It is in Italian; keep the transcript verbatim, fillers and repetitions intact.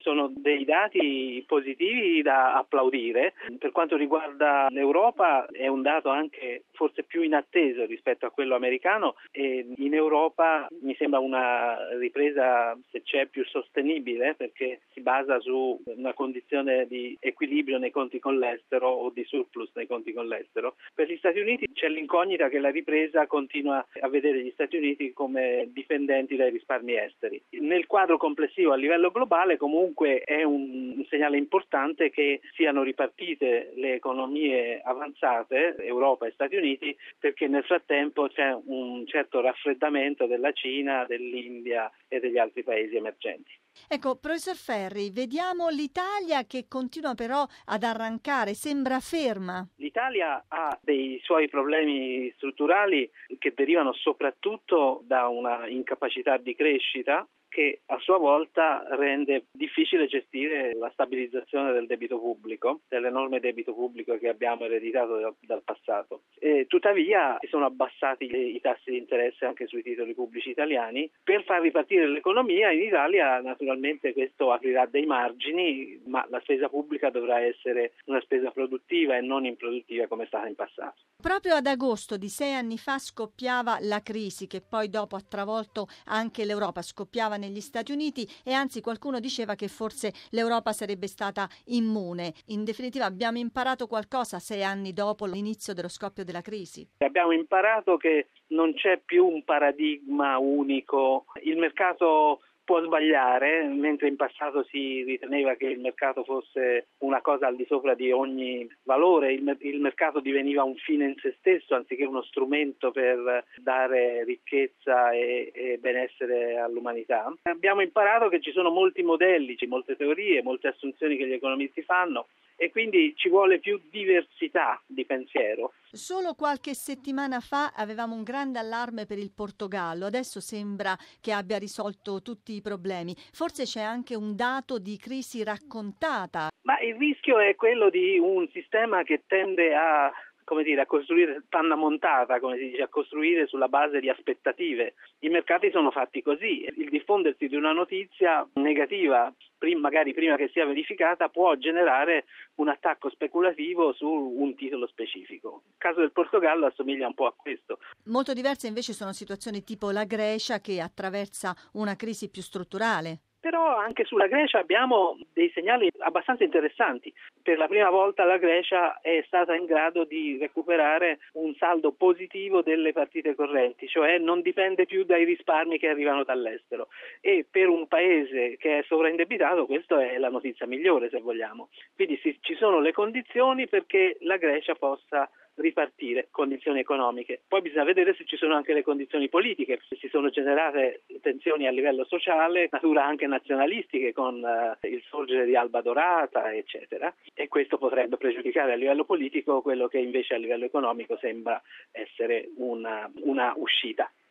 sono dei dati positivi da applaudire. Per quanto riguarda l'Europa è un dato anche forse più inatteso rispetto a quello americano, e in Europa mi sembra una ripresa, se c'è, più sostenibile, perché si basa su una condizione di equilibrio nei conti con l'estero o di surplus nei conti con l'estero. Per gli Stati Uniti c'è l'incognita che la ripresa continua a vedere gli Stati Uniti come dipendenti dai risparmi esteri. Nel quadro complessivo a livello globale comunque è un, un segnale importante che siano ripartite le economie avanzate, Europa e Stati Uniti, perché nel frattempo c'è un certo raffreddamento della Cina, dell'India e degli altri paesi emergenti. Ecco, professor Ferri, vediamo l'Italia che continua però ad arrancare, sembra ferma. L'Italia ha dei suoi problemi strutturali che derivano soprattutto da una incapacità di crescita, che a sua volta rende difficile gestire la stabilizzazione del debito pubblico, dell'enorme debito pubblico che abbiamo ereditato dal, dal passato. E tuttavia si sono abbassati i tassi di interesse anche sui titoli pubblici italiani. Per far ripartire l'economia in Italia naturalmente questo aprirà dei margini, ma la spesa pubblica dovrà essere una spesa produttiva e non improduttiva come è stata in passato. Proprio ad agosto di sei anni fa scoppiava la crisi che poi dopo ha travolto anche l'Europa, scoppiava negli Stati Uniti e anzi qualcuno diceva che forse l'Europa sarebbe stata immune. In definitiva abbiamo imparato qualcosa sei anni dopo l'inizio dello scoppio della crisi? Abbiamo imparato che non c'è più un paradigma unico, il mercato può sbagliare, mentre in passato si riteneva che il mercato fosse una cosa al di sopra di ogni valore, il, il mercato diveniva un fine in se stesso anziché uno strumento per dare ricchezza e, e benessere all'umanità. Abbiamo imparato che ci sono molti modelli, molte teorie, molte assunzioni che gli economisti fanno e quindi ci vuole più diversità di pensiero. Solo qualche settimana fa avevamo un grande allarme per il Portogallo, adesso sembra che abbia risolto tutti i problemi. Forse c'è anche un dato di crisi raccontata. Ma il rischio è quello di un sistema che tende a come dire, a costruire panna montata, come si dice, a costruire sulla base di aspettative. I mercati sono fatti così. Il diffondersi di una notizia negativa, magari prima che sia verificata, può generare un attacco speculativo su un titolo specifico. Il caso del Portogallo assomiglia un po' a questo. Molto diverse invece sono situazioni tipo la Grecia che attraversa una crisi più strutturale. Però anche sulla Grecia abbiamo dei segnali abbastanza interessanti. Per la prima volta la Grecia è stata in grado di recuperare un saldo positivo delle partite correnti, cioè non dipende più dai risparmi che arrivano dall'estero. E per un paese che è sovraindebitato questa è la notizia migliore, se vogliamo. Quindi sì, ci sono le condizioni perché la Grecia possa ripartire, condizioni economiche. Poi bisogna vedere se ci sono anche le condizioni politiche, se si sono generate tensioni a livello sociale, natura anche nazionalistiche con uh, il sorgere di Alba Dorata, eccetera, e questo potrebbe pregiudicare a livello politico quello che invece a livello economico sembra essere una, una uscita.